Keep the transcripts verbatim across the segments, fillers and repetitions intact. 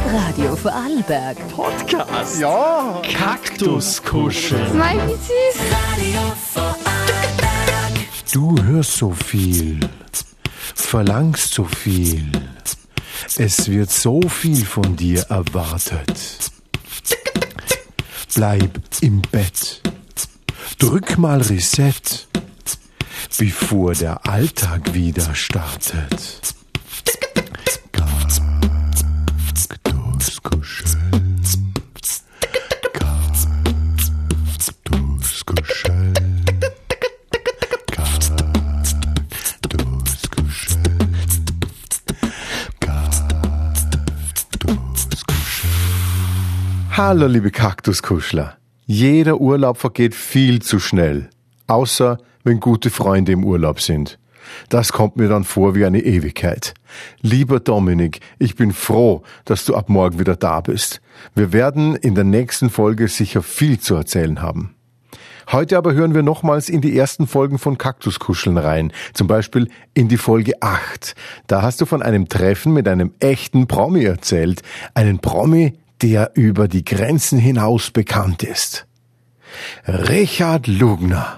Radio Vorarlberg. Podcast. Ja. Kaktuskuscheln. Mein, wie süß. Du hörst so viel, verlangst so viel. Es wird so viel von dir erwartet. Bleib im Bett. Drück mal Reset, bevor der Alltag wieder startet. Kaktuskuscheln. Kaktuskuscheln. Kaktuskuscheln. Kaktuskuscheln. Hallo liebe Kaktuskuschler. Jeder Urlaub vergeht viel zu schnell. Außer wenn gute Freunde im Urlaub sind. Das kommt mir dann vor wie eine Ewigkeit. Lieber Dominik, ich bin froh, dass du ab morgen wieder da bist. Wir werden in der nächsten Folge sicher viel zu erzählen haben. Heute aber hören wir nochmals in die ersten Folgen von Kaktuskuscheln rein. Zum Beispiel in die Folge acht. Da hast du von einem Treffen mit einem echten Promi erzählt. Einen Promi, der über die Grenzen hinaus bekannt ist. Richard Lugner.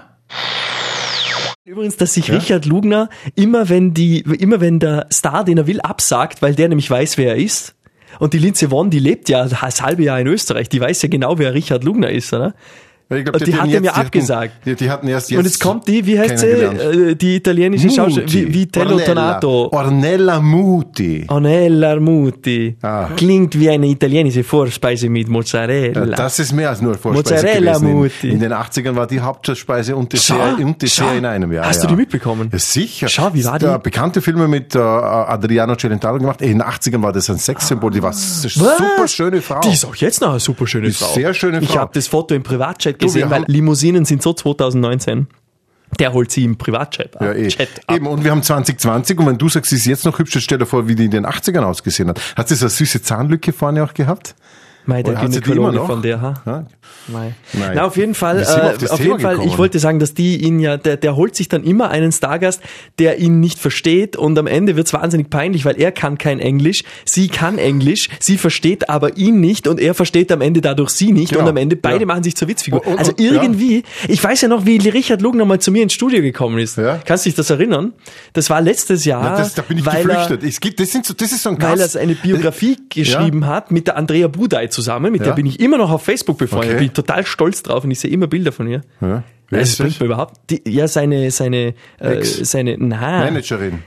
Übrigens, dass sich Ja? Richard Lugner immer wenn die, immer wenn der Star, den er will, absagt, weil der nämlich weiß, wer er ist. Und die Lindsay Vonn, die lebt ja das halbe Jahr in Österreich, die weiß ja genau, wer Richard Lugner ist, oder? Ich glaub, Und die hat hatten ihm ja jetzt- die abgesagt. Hatten, die, die hatten erst jetzt Und jetzt kommt die, wie heißt sie, kennengelernt. äh, die italienische Schauspielerin, Vitello Ornella. Tonato. Ornella Muti. Ornella Muti. Ah. Klingt wie eine italienische Vorspeise mit Mozzarella. Ja, das ist mehr als nur Vorspeise Mozzarella gewesen. Muti. In, in den achtzigern war die Hauptspeise und Dessert, Schau, und Dessert schau. in einem Jahr. Hast ja. du die mitbekommen? Ja, sicher. Schau, wie war die? Da bekannte Filme mit äh, Adriano Celentano gemacht. In den achtzigern war das ein Sexsymbol. Die war s- super schöne Frau. Die ist auch jetzt noch eine super schöne Die ist Frau. sehr schöne Ich Frau. habe das Foto im Privatchat Du, gesehen, wir weil haben- Limousinen sind so zwanzig neunzehn. Der holt sie im Privatchat ab. Ja, eh. Chat ab. Eben, und wir haben zwanzig zwanzig und wenn du sagst, sie ist jetzt noch hübsch, jetzt stell dir vor, wie die in den achtzigern ausgesehen hat. Hat sie so eine süße Zahnlücke vorne auch gehabt? Mei, der Oder hat sie die Gynäkologe immer noch? von der, ha? Ja? Mei. Nein. Na, auf jeden Fall, Wie sind wir auf äh, das auf Thema jeden Fall, gekommen? ich wollte sagen, dass die ihn ja, der, der holt sich dann immer einen Stargast, der ihn nicht versteht und am Ende wird's wahnsinnig peinlich, weil er kann kein Englisch, sie kann Englisch, sie versteht aber ihn nicht und er versteht am Ende dadurch sie nicht Genau. und am Ende beide Ja. machen sich zur Witzfigur. Und- und- also und- irgendwie, ich weiß ja noch, wie Richard Lugner mal zu mir ins Studio gekommen ist. Ja. Kannst du dich das erinnern? Das war letztes Jahr, Ja, das, da bin ich weil geflüchtet. Es gibt, das, sind so, das ist so ein er, weil Gast. er eine Biografie geschrieben hat mit der Andrea Budai zusammen, mit Ja. der bin ich immer noch auf Facebook befreundet, Okay. bin ich total stolz drauf und ich sehe immer Bilder von ihr. Ja. Wer Das ist bringt das? mir überhaupt, die, ja, seine, seine, äh, Ex. seine, na, Managerin.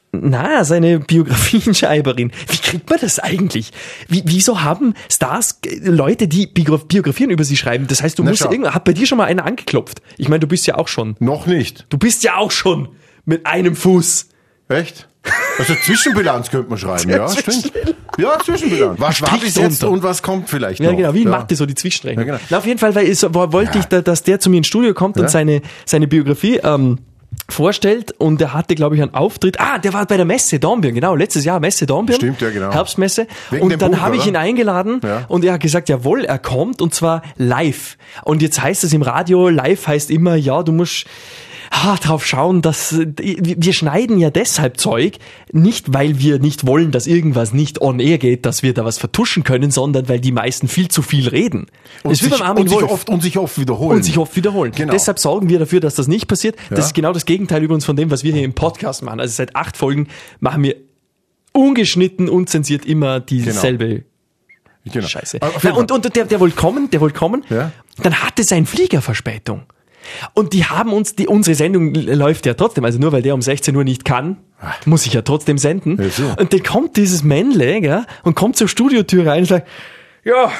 na, seine Biografienschreiberin. Wie kriegt man das eigentlich? Wie, wieso haben Stars äh, Leute, die Biogra- Biografien über sie schreiben? Das heißt, du Na, musst schau. irgendwann, hat bei dir schon mal einer angeklopft? Ich meine, du bist ja auch schon, Noch nicht. du bist ja auch schon mit einem Fuß. Echt? Also Zwischenbilanz könnte man schreiben, ja, stimmt. Ja, Zwischenbilanz. Was war Strich bis jetzt drunter. und was kommt vielleicht Ja, noch? genau, wie in ja. Mathe, so die Zwischenrechnung. Ja, genau. Na, auf jeden Fall, weil ich, so, wo- wollte Ja. ich, da, dass der zu mir ins Studio kommt Ja. und seine, seine Biografie ähm, vorstellt und der hatte, glaube ich, einen Auftritt. Ah, der war bei der Messe Dornbirn, genau, letztes Jahr Messe Dornbirn. Stimmt, ja, genau. Herbstmesse. Wegen dem und dann Buch, habe ich oder? ihn eingeladen Ja. und er hat gesagt, jawohl, er kommt und zwar live. Und jetzt heißt es im Radio, live heißt immer, ja, du musst ah, drauf schauen, dass äh, wir schneiden ja deshalb Zeug, nicht weil wir nicht wollen, dass irgendwas nicht on air geht, dass wir da was vertuschen können, sondern weil die meisten viel zu viel reden. Und, Das ist wie sich, beim Armin und, sich Wolf. oft, und sich oft wiederholen. Und sich oft wiederholen. Genau. Deshalb sorgen wir dafür, dass das nicht passiert. Ja. Das ist genau das Gegenteil übrigens von dem, was wir hier im Podcast machen. Also seit acht Folgen machen wir ungeschnitten, unzensiert immer dieselbe Genau. Scheiße. Aber auf Na, jeden und, und der, der wollte kommen, der wollte kommen. Ja. Dann hatte sein Flieger Verspätung. Und die haben uns, die, unsere Sendung läuft ja trotzdem, also nur weil der um sechzehn Uhr nicht kann, muss ich ja trotzdem senden. Ja, so. Und dann kommt dieses Männle, gell, und kommt zur Studiotür rein und sagt, ja,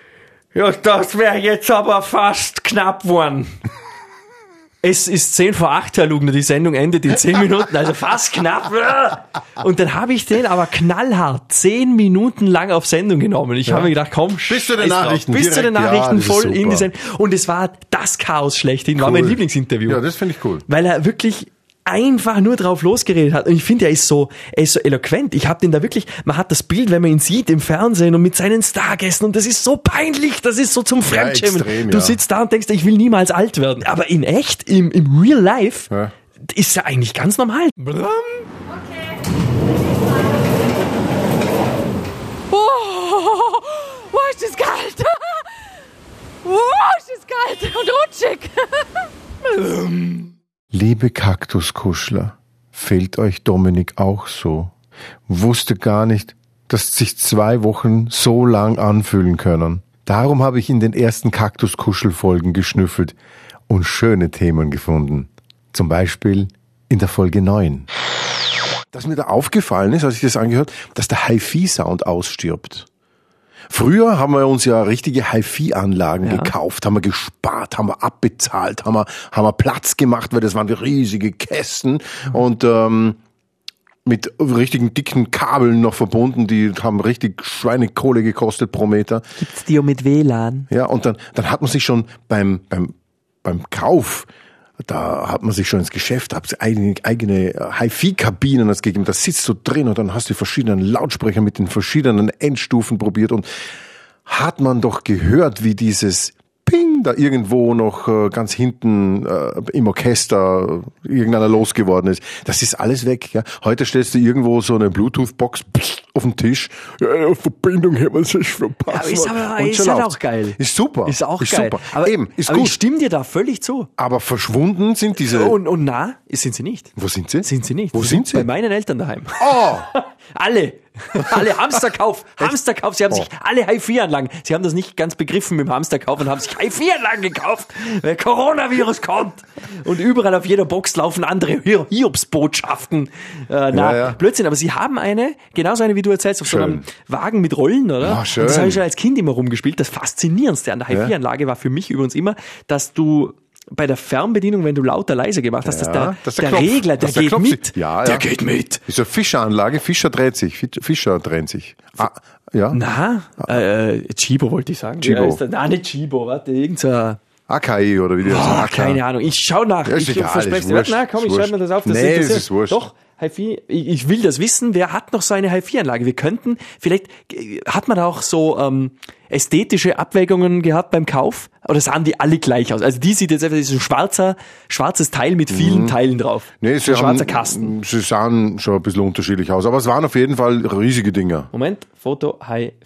ja, das wäre jetzt aber fast knapp worden. Es ist zehn vor acht, Herr Lugner, die Sendung endet in zehn Minuten, also fast knapp. Und dann habe ich den aber knallhart zehn Minuten lang auf Sendung genommen. Ich Ja. habe mir gedacht, komm, Bis zu den scheiß drauf. Nachrichten, Bis zu den direkt. Ja, Nachrichten das ist voll in super. die Sendung. Und es war das Chaos schlechthin, war Cool. mein Lieblingsinterview. Ja, das finde ich cool. Weil er wirklich einfach nur drauf losgeredet hat. Und ich finde, er ist so, er ist so eloquent. Ich habe den da wirklich, man hat das Bild, wenn man ihn sieht im Fernsehen und mit seinen Stargästen und das ist so peinlich, das ist so zum Fremdschämen. extrem, du ja. sitzt da und denkst, ich will niemals alt werden. Aber in echt, im, im Real Life, Ja. ist er eigentlich ganz normal. Oh, oh, ist das kalt. Oh, ist das kalt und rutschig. Liebe Kaktuskuschler, fehlt euch Dominik auch so? Wusste gar nicht, dass sich zwei Wochen so lang anfühlen können. Darum habe ich in den ersten Kaktuskuschelfolgen geschnüffelt und schöne Themen gefunden. Zum Beispiel in der Folge neun. Dass mir da aufgefallen ist, als ich das angehört, dass der Hi-Fi-Sound ausstirbt. Früher haben wir uns ja richtige Hi-Fi-Anlagen ja. gekauft, haben wir gespart, haben wir abbezahlt, haben wir, haben wir Platz gemacht, weil das waren riesige Kästen mhm. und ähm, mit richtigen dicken Kabeln noch verbunden, die haben richtig Schweinekohle gekostet pro Meter. Gibt's die auch mit W L A N? Ja, und dann, dann hat man sich schon beim, beim, beim Kauf, da hat man sich schon ins Geschäft, hat eigene, eigene Hi-Fi-Kabinen das gegeben, da sitzt du drin und dann hast du die verschiedenen Lautsprecher mit den verschiedenen Endstufen probiert und hat man doch gehört, wie dieses Ping da irgendwo noch äh, ganz hinten äh, im Orchester äh, irgendeiner losgeworden ist. Das ist alles weg. Ja. Heute stellst du irgendwo so eine Bluetooth-Box auf den Tisch. Ja, ja, Verbindung haben wir sich verpasst. Ja, ist aber ist halt auch geil. Ist super. Ist auch ist geil. Super. Aber, Eben, ist aber gut. ich stimme dir da völlig zu. Aber verschwunden sind diese... Und, und na, sind sie nicht. Wo sind sie? Sind sie nicht. Wo sie sind sie? Bei meinen Eltern daheim. Oh! Alle. Alle Hamsterkauf. Hamsterkauf. Sie haben oh. sich alle Hi-Fi-Anlagen. Sie haben das nicht ganz begriffen mit dem Hamsterkauf und haben sich Hi-Fi-Anlagen gekauft, weil Coronavirus kommt. Und überall auf jeder Box laufen andere Hiobsbotschaften. Äh, na, ja, ja. Blödsinn. Aber sie haben eine, genauso eine, wie du erzählst, auf schön. So einem Wagen mit Rollen, oder? Oh, schön. Und das habe ich schon als Kind immer rumgespielt. Das Faszinierendste an der Hi-Fi-Anlage war für mich übrigens immer, dass du bei der Fernbedienung, wenn du lauter leise gemacht hast, ja, dass der, dass der, der Knopf, Regler, der der geht Knopf mit. Ja, ja. Der geht mit. Ist eine Fischeranlage, Fischer dreht sich, Fischer dreht sich. Ah, ja. Na, äh, Chibo wollte ich sagen. Chibo. Ja, nein, nicht Chibo, warte, irgendein... A K I oder wie die das Oh, sagt. keine Ahnung, ich schau nach. Ja, ist ich egal, verspreche ist dir. wurscht, Na, komm, ist ich schreibe mir wurscht. das auf. Das Nee, das es ist wurscht. Doch, Hi-Fi, ich, ich will das wissen, wer hat noch so eine Hi-Fi-Anlage? Wir könnten, vielleicht hat man da auch so ähm, ästhetische Abwägungen gehabt beim Kauf? Oder sahen die alle gleich aus? Also die sieht jetzt einfach, das ist ein schwarzer, schwarzes Teil mit vielen mhm. Teilen drauf. Nee, sie ein schwarzer haben, Kasten. Sie sahen schon ein bisschen unterschiedlich aus, aber es waren auf jeden Fall riesige Dinger. Moment, Foto,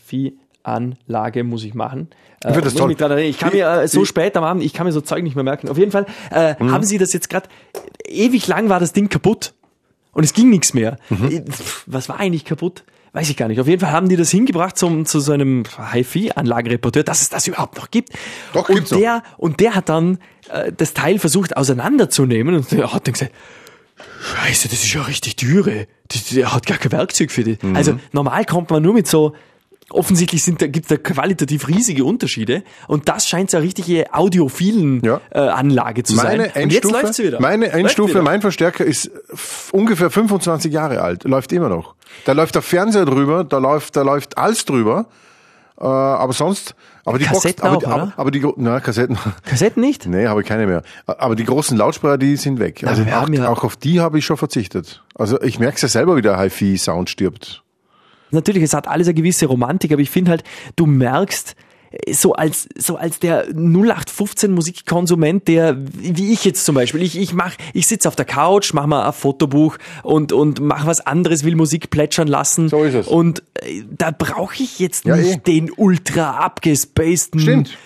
Hi-Fi-Anlage muss ich machen. Ich finde das toll. Ich, dran ich kann mir äh, so spät am Abend, ich kann mir so Zeug nicht mehr merken. Auf jeden Fall äh, mhm. haben sie das jetzt gerade, ewig lang war das Ding kaputt und es ging nichts mehr. Mhm. Was war eigentlich kaputt? Weiß ich gar nicht. Auf jeden Fall haben die das hingebracht zum, zu so einem Hi-Fi-Anlagenreporteur, dass es das überhaupt noch gibt. Doch, und gibt's der noch. Und der hat dann äh, das Teil versucht auseinanderzunehmen und der hat dann gesagt, Scheiße, das ist ja richtig Düre. Der hat gar kein Werkzeug für die. Mhm. Also normal kommt man nur mit so, offensichtlich sind da, gibt es da qualitativ riesige Unterschiede und das scheint so eine richtige audiophilen ja. äh, Anlage zu meine sein. Endstufe, und jetzt läuft's wieder. Meine Endstufe, mein Verstärker ist f- ungefähr fünfundzwanzig Jahre alt, läuft immer noch. Da läuft der Fernseher drüber, da läuft, da läuft alles drüber, äh, aber sonst, aber die Kassetten Box, aber, auch, die, oder? aber, aber die, na, Kassetten. Kassetten nicht? Nee, habe ich keine mehr. Aber die großen Lautsprecher, die sind weg. Na, Also wir auch, haben ja- auch auf die habe ich schon verzichtet. Also ich merke es ja selber, wie der Hi-Fi-Sound stirbt. Natürlich, es hat alles eine gewisse Romantik, aber ich finde halt, du merkst, so als so als der null acht fünfzehn Musikkonsument, der wie ich jetzt zum Beispiel, ich ich mach, ich sitze auf der Couch, mach mal ein Fotobuch und und mach was anderes, will Musik plätschern lassen. So ist es. Und äh, da brauche ich jetzt Ja, nicht eh. den ultra abgespaceden Stimmt.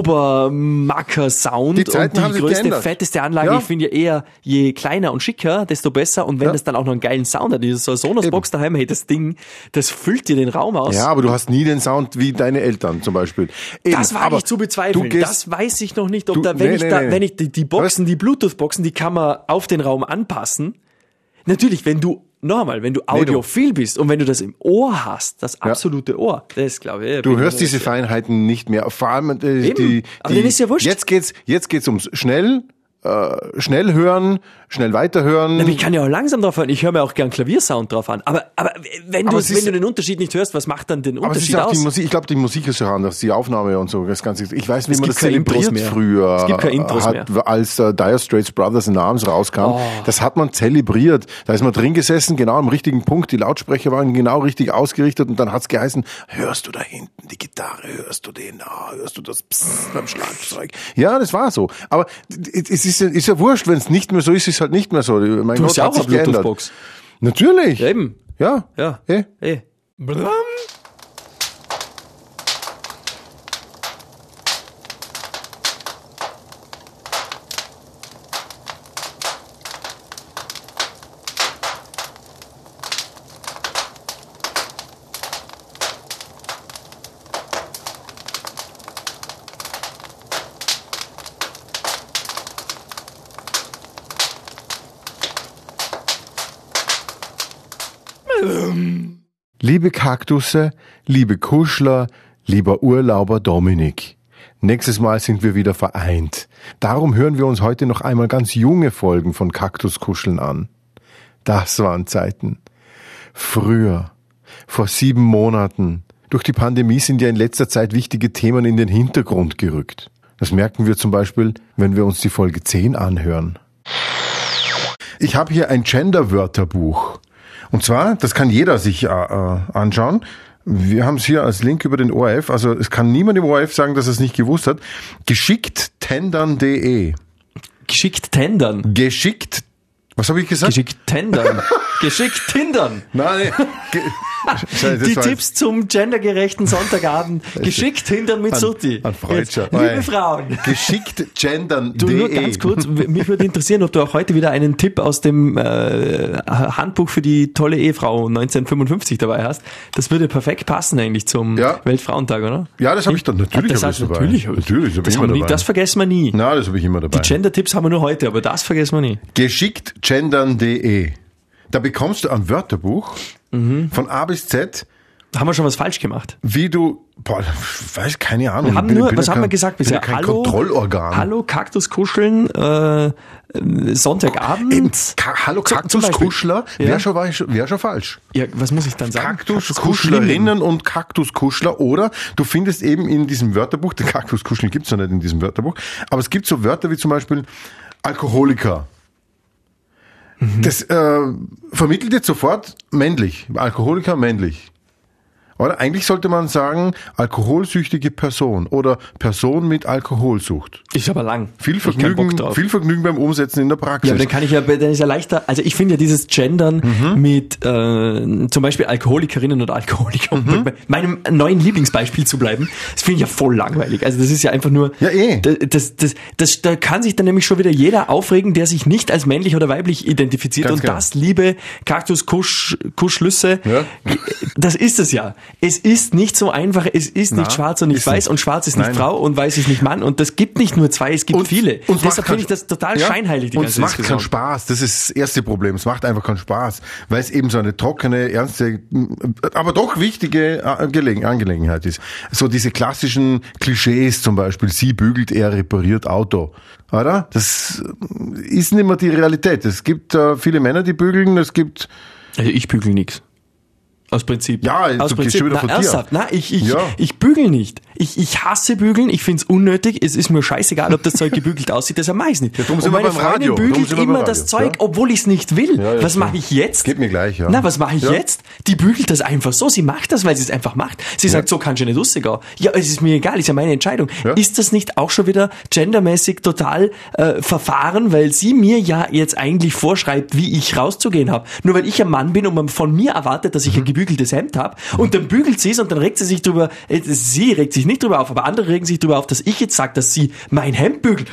Obermacker-Sound Die Zeiten und haben die sich größte, geändert. fetteste Anlage. Ja. Ich finde ja eher, je kleiner und schicker, desto besser. Und wenn Ja. das dann auch noch einen geilen Sound hat, dieses so eine Sonos-Box daheim, hey, das Ding, das füllt dir den Raum aus. Ja, aber du hast nie den Sound wie deine Eltern zum Beispiel. Eben, Das war aber nicht zu bezweifeln. du gehst- Das weiß ich noch nicht, ob Du- da, wenn nee, ich nee, da, nee. wenn ich die, die Boxen, die Bluetooth-Boxen, die kann man auf den Raum anpassen. Natürlich, wenn du, nochmal, wenn du audiophil bist und wenn du das im Ohr hast, das absolute Ohr, das glaube ich. Du hörst diese Feinheiten nicht mehr. Vor allem äh, Eben. die, Aber die denen ist ja wurscht. Jetzt geht's, jetzt geht's ums schnell, äh, schnell hören, schnell weiterhören. Aber ich kann ja auch langsam drauf hören. Ich höre mir auch gern Klaviersound drauf an. Aber, aber wenn Aber du, es ist- wenn du den Unterschied nicht hörst, was macht dann den Aber es ist Unterschied auch die aus? Musik, ich glaube, die Musik ist ja anders, die Aufnahme und so, das Ganze. Ich weiß, wie Es man gibt das keine Intros zelebriert mehr. früher. Es gibt keine Intros hat, mehr. Als äh, Dire Straits Brothers in Arms rauskam, Oh. das hat man zelebriert. Da ist man drin gesessen, genau am richtigen Punkt, die Lautsprecher waren genau richtig ausgerichtet und dann hat's geheißen, hörst du da hinten die Gitarre, hörst du den, ah, hörst du das Psst beim Schlagzeug. Ja, das war so. Aber es ist, ja- ist ja wurscht, wenn es nicht mehr so ist, ist es halt nicht mehr so. Mein Du Gott, hast ja hat auch sich eine geändert. Bluetooth-Box. Natürlich. Ja, eben. Ja. Ja. Eh? Hey. Liebe Kaktusse, liebe Kuschler, lieber Urlauber Dominik. Nächstes Mal sind wir wieder vereint. Darum hören wir uns heute noch einmal ganz junge Folgen von Kaktuskuscheln an. Das waren Zeiten. Früher, vor sieben Monaten. Durch die Pandemie sind ja in letzter Zeit wichtige Themen in den Hintergrund gerückt. Das merken wir zum Beispiel, wenn wir uns die Folge zehn anhören. Ich habe hier ein Gender-Wörterbuch. Und zwar, das kann jeder sich äh, anschauen. Wir haben es hier als Link über den O R F. Also es kann niemand im O R F sagen, dass er es nicht gewusst hat. geschickt tendern punkt de Geschickt tendern. Geschickt, was habe ich gesagt? Geschickt tendern. Geschickt tindern. Nein, ge- Scheiße, das Die war Tipps zum gendergerechten Sonntagabend. Geschickt hindern mit An- Sutti. an Freudscher. Jetzt, liebe Nein. Frauen. geschickt gendern Du, nur ganz kurz, mich würde interessieren, ob du auch heute wieder einen Tipp aus dem äh, Handbuch für die tolle Ehefrau neunzehnhundertfünfundfünfzig dabei hast. Das würde perfekt passen eigentlich zum Ja. Weltfrauentag, oder? Ja, das habe ich dann natürlich. das hab heißt, ich's dabei. natürlich, hab ich- natürlich hab das, ich haben immer wir nie, dabei. das vergessen wir nie. Na, das habe ich immer dabei. Die Gender-Tipps haben wir nur heute, aber das vergessen wir nie. geschickt gendern punkt de. Da bekommst du ein Wörterbuch Mhm. von A bis Z, Haben wir schon was falsch gemacht? wie du, boah, ich weiß keine Ahnung. Wir haben bin- nur, bin was ja haben kein, wir gesagt bin bisher? ja kein Hallo, Kontrollorgan. Hallo, Kaktuskuscheln, äh, äh, Sonntagabend. Eben, Ka- Hallo Zum- zum Beispiel. Kaktuskuschler, Ja. wäre schon, wär schon, wär schon falsch. Ja, was muss ich dann sagen? Kaktuskuschlerinnen und Kaktuskuschler, oder du findest eben in diesem Wörterbuch, den Kaktuskuscheln gibt's ja nicht in diesem Wörterbuch, aber es gibt so Wörter wie zum Beispiel Alkoholiker. Mhm. Das äh, vermittelt jetzt sofort männlich, Alkoholiker männlich. Oder eigentlich sollte man sagen, alkoholsüchtige Person oder Person mit Alkoholsucht. Ist aber lang. Viel Ich hab keinen Vergnügen, Bock drauf. viel Vergnügen beim Umsetzen in der Praxis. Ja, aber dann kann ich ja, dann ist ja leichter, also ich finde ja dieses Gendern Mhm. mit äh, zum Beispiel Alkoholikerinnen oder Alkoholiker, um Mhm. bei meinem neuen Lieblingsbeispiel zu bleiben, das finde ich ja voll langweilig. Also das ist ja einfach nur, Ja, eh. das, das, das, das, da kann sich dann nämlich schon wieder jeder aufregen, der sich nicht als männlich oder weiblich identifiziert. Ganz Und genau. das, liebe Kaktus-Kuschlüsse, Ja. das ist es ja. Es ist nicht so einfach, es ist Na, nicht schwarz und nicht ist weiß nicht. und schwarz ist nicht Nein. Frau und weiß ist nicht Mann und das gibt nicht nur zwei, es gibt Und- viele. und es macht Deshalb finde keinen- ich das total Ja, scheinheilig, die und ganze es macht Diskussion. keinen Spaß. Das ist das erste Problem. Es macht einfach keinen Spaß, weil es eben so eine trockene, ernste, aber doch wichtige äh, Gelegen- Angelegenheit ist. So diese klassischen Klischees zum Beispiel. Sie bügelt, er repariert Auto. Oder? Das ist nicht mehr die Realität. Es gibt äh, viele Männer, die bügeln. Es gibt Also ich bügel nix. Aus Prinzip. Ja, Aus du gehst Prinzip. schon wieder Na, von dir. ernsthaft. Na, ich, ich, Ja. ich bügel nicht. Ich, ich hasse bügeln. Ich find's unnötig. Es ist mir scheißegal, ob das Zeug gebügelt aussieht. Deshalb mach ich's nicht. Ja, drum Und sind wir meine beim Freundin Radio. Drum bügelt sind wir immer beim das Radio. Zeug, Ja. obwohl ich's nicht will. Ja, ja, was klar. mache ich jetzt? Geht mir gleich, ja. Na, was mache ich Ja. jetzt? Die bügelt das einfach so. Sie macht das, weil sie es einfach macht. Sie sagt, so kannst du nicht rausgehen. Ja, es ist mir egal. Ist ja meine Entscheidung. Ja. Ist das nicht auch schon wieder gendermäßig total äh, verfahren, weil sie mir ja jetzt eigentlich vorschreibt, wie ich rauszugehen habe. Nur weil ich ein Mann bin und man von mir erwartet, dass ich ein gebügeltes Hemd habe und dann bügelt sie es und dann regt sie sich drüber, äh, sie regt sich nicht drüber auf, aber andere regen sich drüber auf, dass ich jetzt sage, dass sie mein Hemd bügelt.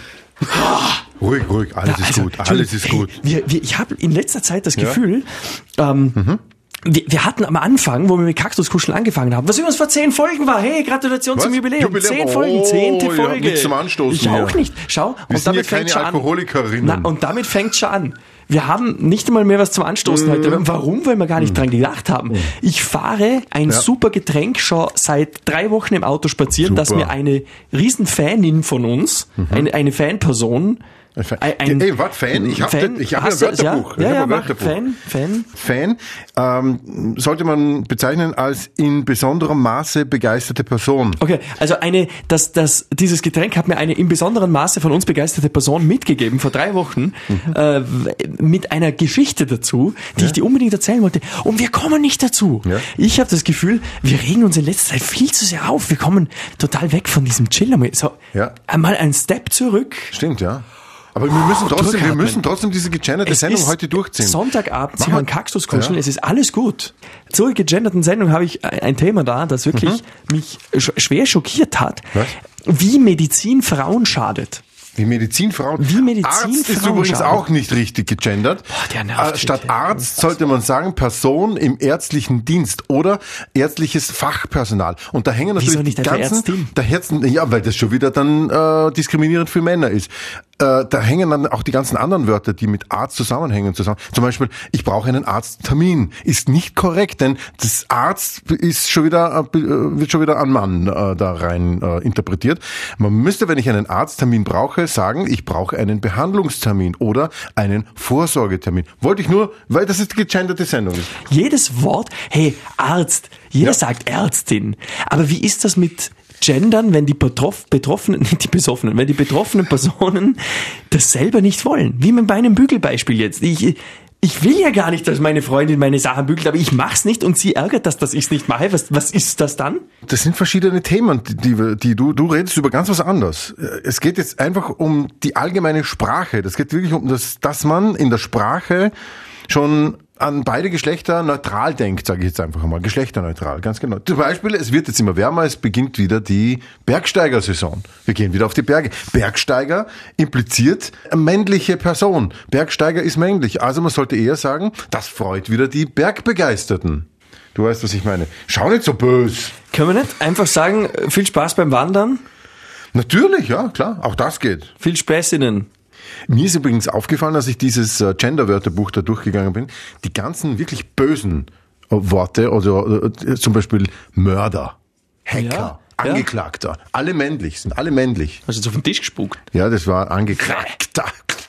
ruhig, ruhig. Alles ist Also, gut. Alles ist Entschuldigung, gut. Hey, wir, wir, ich habe in letzter Zeit das Ja. Gefühl, ähm, wir, wir hatten am Anfang, wo wir mit Kaktuskuscheln angefangen haben, was übrigens vor zehn Folgen war. Hey, Gratulation Was? zum Jubiläum. Jubiläum? Zehn Folgen, Oh, zehnte ja, Folge. nichts zum Anstoßen Ich auch hier. nicht. Schau, Wir und sind ja damit keine fängt schon an. Alkoholikerinnen. Na, und damit fängt schon an. Wir haben nicht einmal mehr was zum Anstoßen Mhm. heute. Warum? Weil wir gar nicht dran gedacht haben. Ich fahre ein Ja. super Getränk schon seit drei Wochen im Auto spazieren, Super. dass mir eine Riesenfanin von uns, eine, eine Fanperson, Ein Fan. ein, ein Ey, was, Fan? Ich hab Fan? das- ich hab Hast ein du- Wörterbuch. Ich Ja, hab ja, ein mach. Wörterbuch. Fan, Fan. Fan ähm, sollte man bezeichnen als in besonderem Maße begeisterte Person. Okay, also eine, das, das, dieses Getränk hat mir eine in besonderem Maße von uns begeisterte Person mitgegeben vor drei Wochen Mhm. äh, mit einer Geschichte dazu, die ich dir unbedingt erzählen wollte. Und wir kommen nicht dazu. Ja. Ich habe das Gefühl, wir regen uns in letzter Zeit viel zu sehr auf. Wir kommen total weg von diesem Chiller. So, Ja. einmal einen Step zurück. Stimmt, ja. Aber wir müssen trotzdem, wir durchatmen. müssen trotzdem diese gegenderte Es Sendung ist heute durchziehen. Sonntagabend, Sie Machen wir- hören Kaktuskuscheln, Ja. es ist alles gut. Zur gegenderten Sendung habe ich ein Thema da, das wirklich mich sch- schwer schockiert hat, Was? wie Medizin Frauen schadet. Wie Medizinfrauen. Wie Medizinfrauen Arzt ist übrigens schauen. auch nicht richtig gegendert. Boah, der nervt Äh, Statt mich, Arzt sollte man sagen Person im ärztlichen Dienst oder ärztliches Fachpersonal. Und da hängen natürlich Wieso nicht die einfach ganzen, Ärztin? da Herzen, ja, weil das schon wieder dann äh, diskriminierend für Männer ist. Äh, da hängen dann auch die ganzen anderen Wörter, die mit Arzt zusammenhängen, zusammen. Zum Beispiel, ich brauche einen Arzttermin. Ist nicht korrekt, denn das Arzt ist schon wieder, äh, wird schon wieder ein Mann äh, da rein äh, interpretiert. Man müsste, wenn ich einen Arzttermin brauche, sagen, ich brauche einen Behandlungstermin oder einen Vorsorgetermin. Wollte ich nur, weil das ist die gegenderte Sendung. Jedes Wort, hey, Arzt, jeder Ja. sagt Ärztin. Aber wie ist das mit Gendern, wenn die Betroff Betroffenen, nicht die Besoffenen, wenn die betroffenen Personen das selber nicht wollen? Wie mit meinem Bügelbeispiel jetzt. Ich, ich will ja gar nicht, dass meine Freundin meine Sachen bügelt, aber ich mach's nicht und sie ärgert das, dass ich's nicht mache. Was, was ist das dann? Das sind verschiedene Themen, die, die, die du, du redest über ganz was anderes. Es geht jetzt einfach um die allgemeine Sprache. Das geht wirklich um das, dass man in der Sprache schon an beide Geschlechter neutral denkt, sage ich jetzt einfach mal. Geschlechterneutral, ganz genau. Zum Beispiel, es wird jetzt immer wärmer, es beginnt wieder die Bergsteigersaison. Wir gehen wieder auf die Berge. Bergsteiger impliziert eine männliche Person. Bergsteiger ist männlich. Also man sollte eher sagen, das freut wieder die Bergbegeisterten. Du weißt, was ich meine. Schau nicht so böse. Können wir nicht einfach sagen, viel Spaß beim Wandern, Natürlich, ja, klar. Auch das geht. viel Spaß Ihnen. Mir ist übrigens aufgefallen, als ich dieses äh, Gender-Wörterbuch da durchgegangen bin, die ganzen wirklich bösen äh, Worte, also äh, zum Beispiel Mörder, Hacker, Ja, Angeklagter, alle männlich, sind alle männlich. Hast du jetzt auf den Tisch gespuckt? Ja, das war Angeklagter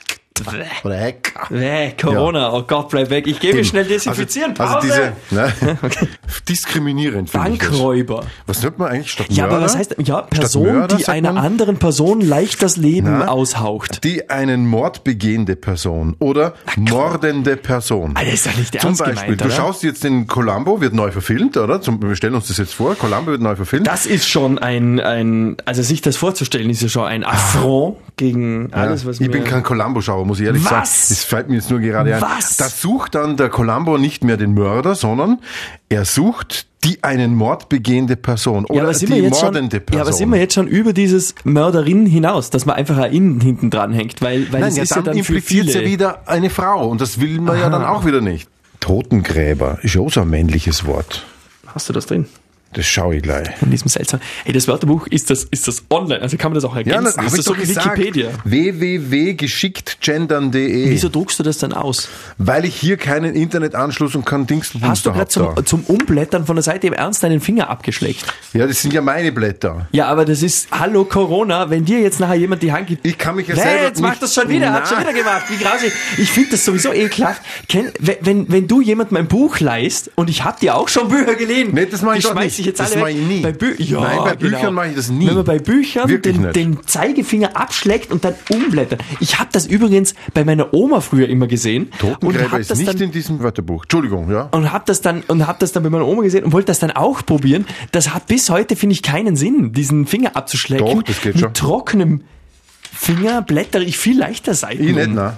oder Hacker. Nee, Corona, oh Gott, bleib weg. Ich gehe mich schnell desinfizieren. Also, also Pause. diese, ne, diskriminierend finde ich das. Bankräuber. Was nennt man eigentlich statt Ja, Mörder? aber was heißt, ja, Person, Mörder, die sagt einer man? anderen Person leicht das Leben Na? aushaucht. Die einen Mord begehende Person oder mordende Person. Alter, ist doch nicht Zum ernst Beispiel, gemeint, du oder? schaust jetzt den Columbo, wird neu verfilmt, oder? Zum, wir stellen uns das jetzt vor, Columbo wird neu verfilmt. Das ist schon ein, ein, also sich das vorzustellen, ist ja schon ein Affront gegen alles, Ja, was ich mir... bin kein Columbo-Schauer, muss ich ehrlich Was? sagen. Das fällt mir jetzt nur gerade ein. Was? Da sucht dann der Columbo nicht mehr den Mörder, sondern er sucht die einen Mord begehende Person ja, oder aber sind die wir jetzt schon, mordende Person. ja, aber sind wir jetzt schon über dieses Mörderin hinaus, dass man einfach ein In hinten dran hängt, weil, weil Nein, es ja, ist ja dann dann für impliziert viele... ja wieder eine Frau und das will man ja dann auch wieder nicht. Totengräber ist ja auch so ein männliches Wort. Hast du das drin? Das schaue ich gleich. In diesem seltsam. Hey, das Wörterbuch, ist das, ist das online? Also kann man das auch Ja, ergänzen? das ist habe das ich so doch wie gesagt. Wikipedia? w w w punkt geschickt gendern punkt de. Wieso druckst du das dann aus? Weil ich hier keinen Internetanschluss und keinen Dingsbums Hast du da gerade hab da. zum, zum Umblättern von der Seite im Ernst deinen Finger abgeschleckt? Ja, das sind ja meine Blätter. Ja, aber das ist, hallo Corona, wenn dir jetzt nachher jemand die Hand gibt. Ich kann mich ja Hey, selber jetzt macht nicht- das schon wieder, hat schon Nein. wieder gemacht. Wie grausig. Ich finde das sowieso ekelhaft. Kenn, wenn, wenn, wenn du jemandem ein Buch leihst, und ich hab dir auch schon Bücher geliehen. Nee, das mach ich die doch schmeiß nicht. ich jetzt Das alle mach weg. ich nie. Bei Bü ja, Nein, bei genau. Büchern mache ich das nie. Wenn man bei Büchern Wirklich den, nicht. den Zeigefinger abschlägt und dann umblättert. Ich habe das übrigens bei meiner Oma früher immer gesehen. und Totengräber hab ist das nicht dann, in diesem Wörterbuch. Entschuldigung, ja. und hab das dann und hab das dann bei meiner Oma gesehen und wollte das dann auch probieren. Das hat bis heute, finde ich, keinen Sinn, diesen Finger abzuschlecken. Doch, das geht mit schon. trockenem Finger blättere ich viel leichter Seiten. Ich um. nicht, nein.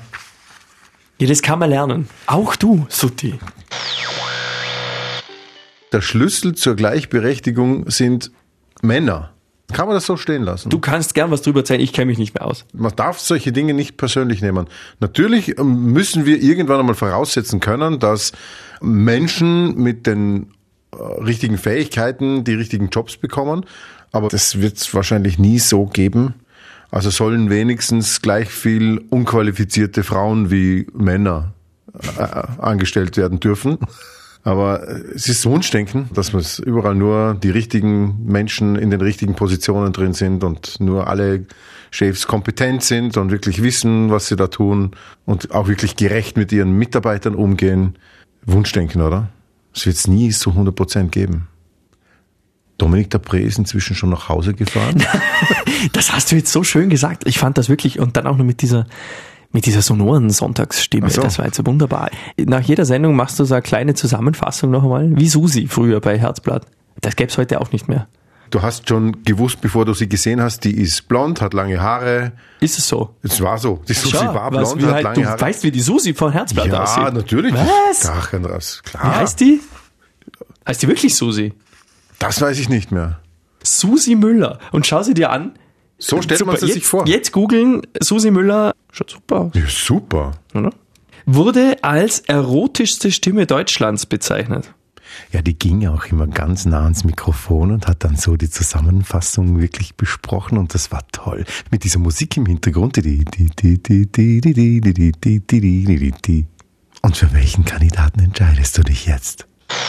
Ja, das kann man lernen. Auch du, Sutti. Der Schlüssel zur Gleichberechtigung sind Männer. Kann man das so stehen lassen? Du kannst gern was drüber erzählen, ich kenne mich nicht mehr aus. Man darf solche Dinge nicht persönlich nehmen. Natürlich ähm, müssen wir irgendwann einmal voraussetzen können, dass Menschen mit den äh, richtigen Fähigkeiten die richtigen Jobs bekommen. Aber das wird es wahrscheinlich nie so geben. Also sollen wenigstens gleich viel unqualifizierte Frauen wie Männer äh, angestellt werden dürfen. Aber es ist Wunschdenken, dass man es überall nur die richtigen Menschen in den richtigen Positionen drin sind und nur alle Chefs kompetent sind und wirklich wissen, was sie da tun und auch wirklich gerecht mit ihren Mitarbeitern umgehen. Wunschdenken, oder? Es wird es nie so hundert Prozent geben. Dominik Dapré ist inzwischen schon nach Hause gefahren. Das hast du jetzt so schön gesagt. Ich fand das wirklich, und dann auch noch mit dieser mit dieser sonoren Sonntagsstimme. Ach so. Das war jetzt so wunderbar. Nach jeder Sendung machst du so eine kleine Zusammenfassung noch einmal, wie Susi früher bei Herzblatt. Das gäbe es heute auch nicht mehr. Du hast schon gewusst, bevor du sie gesehen hast, die ist blond, hat lange Haare. Ist es so? Es war so. Die Susi Schau, war was, blond, wie hat halt, lange du Haare. weißt, wie die Susi von Herzblatt Ja, aussieht. natürlich. Was? Gar kein Rass. Wie Klar. heißt die? Heißt die wirklich Susi? Das weiß ich nicht mehr. Susi Müller. Und schau sie dir an. So stellt super. man sie jetzt, sich vor. Jetzt googeln, Susi Müller, schaut super aus. Ja, super. Oder? Wurde als erotischste Stimme Deutschlands bezeichnet. Ja, die ging ja auch immer ganz nah ans Mikrofon und hat dann so die Zusammenfassung wirklich besprochen und das war toll. Mit dieser Musik im Hintergrund. Die, die, die, die, die, die, die, die, die, die, die, die, die. Und für welchen Kandidaten entscheidest du dich jetzt?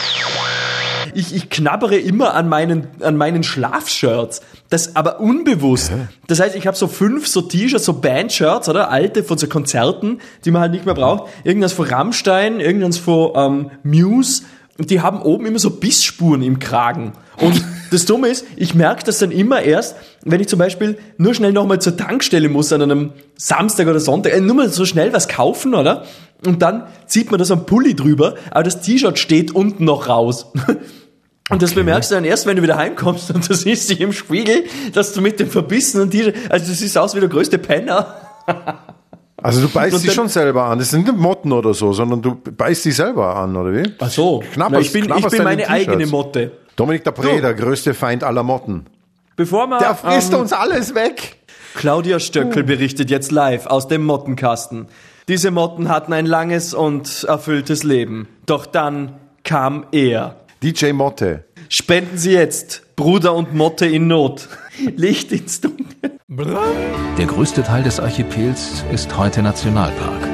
Ich, ich knabbere immer an meinen, an meinen Schlafshirts. Das aber unbewusst. Ja. Das heißt, ich habe so fünf so T-Shirts, so Bandshirts, oder? Alte von so Konzerten, die man halt nicht mehr braucht. Irgendwas von Rammstein, irgendwas von ähm, Muse. Und die haben oben immer so Bissspuren im Kragen. Und das Dumme ist, ich merke das dann immer erst, wenn ich zum Beispiel nur schnell nochmal zur Tankstelle muss an einem Samstag oder Sonntag, äh, nur mal so schnell was kaufen, oder? Und dann zieht man da so einen Pulli drüber, aber das T-Shirt steht unten noch raus. Und das okay. bemerkst du dann erst, wenn du wieder heimkommst und du siehst dich im Spiegel, dass du mit dem verbissenen T-Shirt, also du siehst aus wie der größte Penner. Also du beißt dich schon selber an. Das sind nicht Motten oder so, sondern du beißt dich selber an, oder wie? Ach so. Knapperst, Na, ich bin, ich bin meine eigene Motte. Dominik Dapré, der größte Feind aller Motten. Bevor man, der frisst ähm, uns alles weg. Claudia Stöckel uh. berichtet jetzt live aus dem Mottenkasten. Diese Motten hatten ein langes und erfülltes Leben. Doch dann kam er. D J Motte. Spenden Sie jetzt Bruder und Motte in Not. Licht ins Dunkel. Der größte Teil des Archipels ist heute Nationalpark.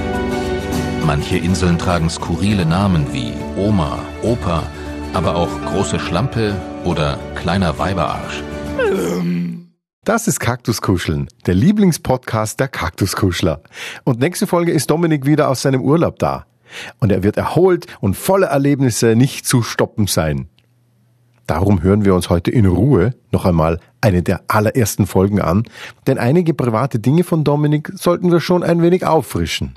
Manche Inseln tragen skurrile Namen wie Oma, Opa, aber auch große Schlampe oder kleiner Weiberarsch. Das ist Kaktuskuscheln, der Lieblingspodcast der Kaktuskuschler. Und nächste Folge ist Dominik wieder aus seinem Urlaub da. Und er wird erholt und voller Erlebnisse nicht zu stoppen sein. Darum hören wir uns heute in Ruhe noch einmal eine der allerersten Folgen an, denn einige private Dinge von Dominik sollten wir schon ein wenig auffrischen.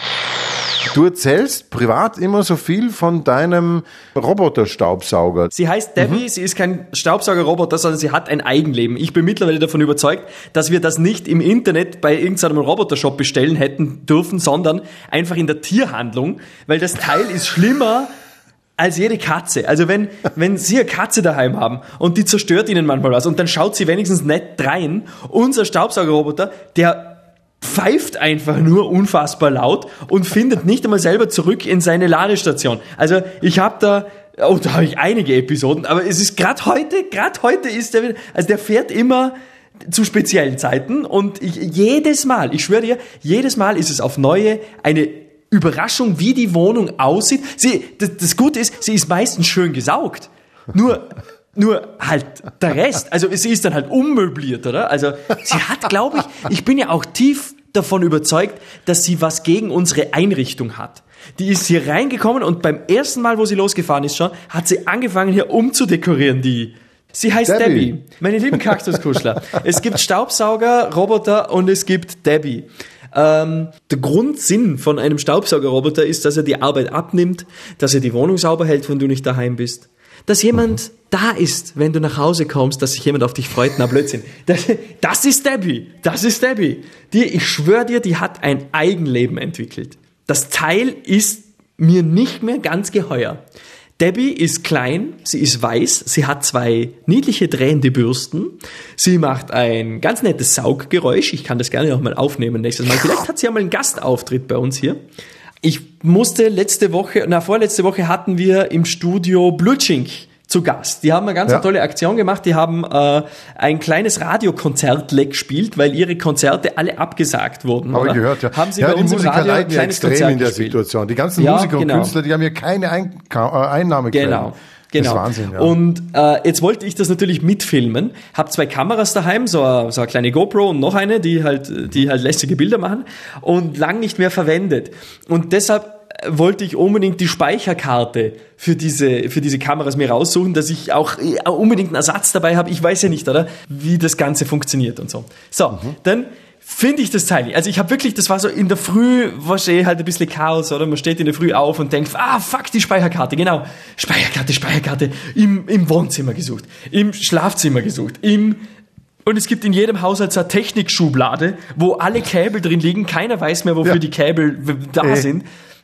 Du erzählst privat immer so viel von deinem Roboterstaubsauger. Sie heißt Debbie, mhm. sie ist kein Staubsaugerroboter, sondern sie hat ein Eigenleben. Ich bin mittlerweile davon überzeugt, dass wir das nicht im Internet bei irgendeinem Robotershop bestellen hätten dürfen, sondern einfach in der Tierhandlung, weil das Teil ist schlimmer als jede Katze. Also wenn, wenn Sie eine Katze daheim haben und die zerstört Ihnen manchmal was und dann schaut sie wenigstens nicht rein, unser Staubsaugerroboter, der pfeift einfach nur unfassbar laut und findet nicht einmal selber zurück in seine Ladestation. Also ich habe da, oh, da habe ich einige Episoden, aber es ist gerade heute, gerade heute ist der wieder, also der fährt immer zu speziellen Zeiten und ich, jedes Mal, ich schwöre dir, jedes Mal ist es auf neue eine Überraschung, wie die Wohnung aussieht. Sie, das, das Gute ist, sie ist meistens schön gesaugt. Nur, nur halt der Rest. Also sie ist dann halt ummöbliert, oder? Also sie hat, glaube ich, ich bin ja auch tief davon überzeugt, dass sie was gegen unsere Einrichtung hat. Die ist hier reingekommen und beim ersten Mal, wo sie losgefahren ist schon, hat sie angefangen, hier umzudekorieren, die. Sie heißt Debbie. Debbie. Meine lieben Kaktuskuschler. Es gibt Staubsauger, Roboter und es gibt Debbie. Ähm, der Grundsinn von einem Staubsaugerroboter ist, dass er die Arbeit abnimmt, dass er die Wohnung sauber hält, wenn du nicht daheim bist. Dass jemand mhm. da ist, wenn du nach Hause kommst, dass sich jemand auf dich freut. Na, Blödsinn. Das, das ist Debbie. Das ist Debbie. Die, ich schwöre dir, die hat ein Eigenleben entwickelt. Das Teil ist mir nicht mehr ganz geheuer. Debbie ist klein, sie ist weiß, sie hat zwei niedliche drehende Bürsten, sie macht ein ganz nettes Sauggeräusch, ich kann das gerne auch mal aufnehmen nächstes Mal. Vielleicht hat sie ja mal einen Gastauftritt bei uns hier. Ich musste letzte Woche, na vorletzte Woche hatten wir im Studio Blutschink zu Gast. Die haben eine ganz ja. tolle Aktion gemacht. Die haben äh, ein kleines Radiokonzert gespielt, weil ihre Konzerte alle abgesagt wurden. Habe ich gehört, ja. Haben sie ja, bei die uns Musiker im Radio leiden ja extrem Konzert in der gespielt. Situation. Die ganzen ja, Musiker und genau. Künstler, die haben hier keine Ein- äh, Einnahmequellen. Genau. Genau. Das ist Wahnsinn, ja. Und äh, jetzt wollte ich das natürlich mitfilmen. Hab zwei Kameras daheim, so eine, so eine kleine GoPro und noch eine, die halt, die halt lästige Bilder machen und lang nicht mehr verwendet. Und deshalb wollte ich unbedingt die Speicherkarte für diese, für diese Kameras mir raussuchen, dass ich auch unbedingt einen Ersatz dabei habe. Ich weiß ja nicht, oder, wie das Ganze funktioniert und so. So, mhm. dann finde ich das Teil. Also ich habe wirklich, das war so in der Früh, war eh halt ein bisschen Chaos, oder? Man steht in der Früh auf und denkt, ah, fuck, die Speicherkarte, genau. Speicherkarte, Speicherkarte. Im, im Wohnzimmer gesucht, im Schlafzimmer gesucht, im, und es gibt in jedem Haushalt so eine Technikschublade, wo alle Kabel drin liegen. Keiner weiß mehr, wofür ja. die Kabel da äh. sind.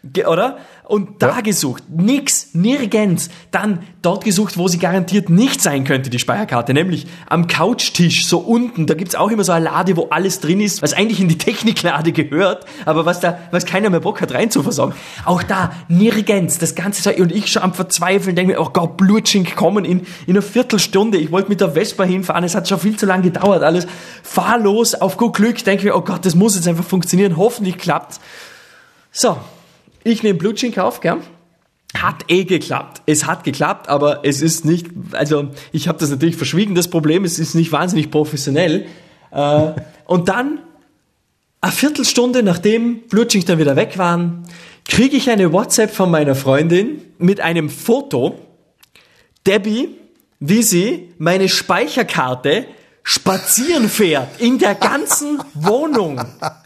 Ge- Oder? Und da Ja. gesucht. Nix, nirgends. Dann dort gesucht, wo sie garantiert nicht sein könnte, die Speicherkarte. Nämlich am Couchtisch, so unten. Da gibt's auch immer so eine Lade, wo alles drin ist, was eigentlich in die Techniklade gehört, aber was da, was keiner mehr Bock hat, rein zu versorgen. Auch da, nirgends. Das ganze Zeug. Und ich schon am Verzweifeln, denke mir, oh Gott, Blutschink kommen in, in einer Viertelstunde. Ich wollte mit der Vespa hinfahren. Es hat schon viel zu lange gedauert, alles. Fahr los, auf gut Glück. Denke mir, oh Gott, das muss jetzt einfach funktionieren. Hoffentlich klappt's. So. Ich nehme Blutschink auf, gell? Hat eh geklappt. Es hat geklappt, aber es ist nicht, also ich habe das natürlich verschwiegen, das Problem, es ist nicht wahnsinnig professionell. Äh, und dann, eine Viertelstunde nachdem Blutschink dann wieder weg waren, kriege ich eine WhatsApp von meiner Freundin mit einem Foto, Debbie, wie sie meine Speicherkarte spazieren fährt in der ganzen Wohnung.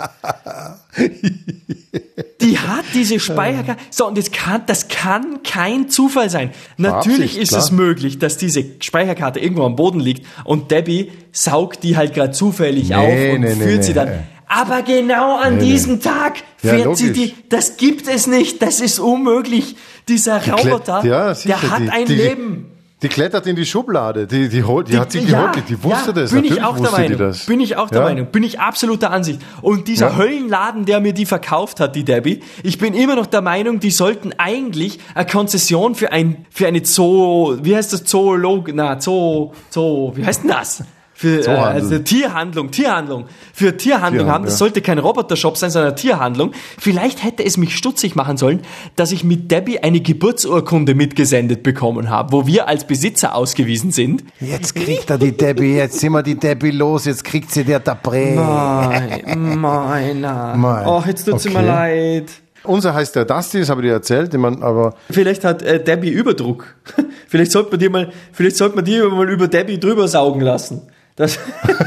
Die hat diese Speicherkarte. So, und das kann, das kann kein Zufall sein. Natürlich Absicht, ist klar. es möglich, dass diese Speicherkarte irgendwo am Boden liegt und Debbie saugt die halt gerade zufällig Nee, auf und nee, nee, führt nee. sie dann. Aber genau an diesem Tag Ja, fährt sie logisch. die. Das gibt es nicht. Das ist unmöglich. Dieser Klett- Roboter, ja, sicher, der hat die- ein die- Leben. Die klettert in die Schublade, die, die, holt, die, hat sie geholt, die, die wusste ja, das. Bin ich Natürlich auch der wusste die Meinung. das. Bin ich auch der Ja. Meinung. Bin ich absoluter Ansicht. Und dieser Ja. Höllenladen, der mir die verkauft hat, die Debbie, ich bin immer noch der Meinung, die sollten eigentlich eine Konzession für ein, für eine Zoo, wie heißt das, Zoolog, na, Zoo, Zoo, wie heißt denn das? Für, äh, Zoohandel. also Tierhandlung, Tierhandlung. Für Tierhandlung Tierhandel, haben, das ja. sollte kein Robotershop sein, sondern eine Tierhandlung. Vielleicht hätte es mich stutzig machen sollen, dass ich mit Debbie eine Geburtsurkunde mitgesendet bekommen habe, wo wir als Besitzer ausgewiesen sind. Jetzt kriegt er die Debbie, jetzt sind wir die Debbie los, jetzt kriegt sie der Tapré. Mein, meiner. Mein. Oh, jetzt tut's Okay. mir leid. Unser heißt der Dusty, das habe ich dir erzählt, ich mein, aber Vielleicht hat äh, Debbie Überdruck. Vielleicht sollte man die mal, vielleicht sollte man die mal über Debbie drüber saugen lassen. Das,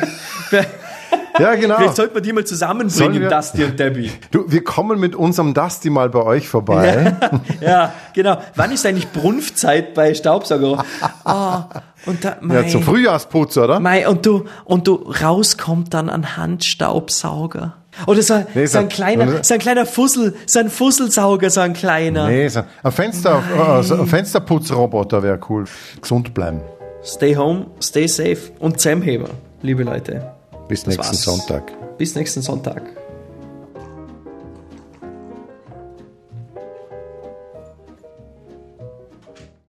ja genau. Vielleicht sollte man die mal Sollen zusammenbringen, wir- Dusty und Debbie. Du, wir kommen mit unserem Dusty mal bei euch vorbei. Ja, genau. Wann ist eigentlich Brunftzeit bei Staubsauger? Ah, und da, mei, Ja, zum Frühjahrsputz, oder? mei, und du, und du, rauskommt dann ein Handstaubsauger. Oder so, Nee, so ein so- kleiner, so ein kleiner Fussel, so ein Fusselsauger, so ein kleiner. Nee, so ein, Fenster, äh, so ein Fensterputzroboter wäre cool. Gesund bleiben. Stay home, stay safe und Zusammenheber, liebe Leute. Bis Das nächsten war's. Sonntag. Bis nächsten Sonntag.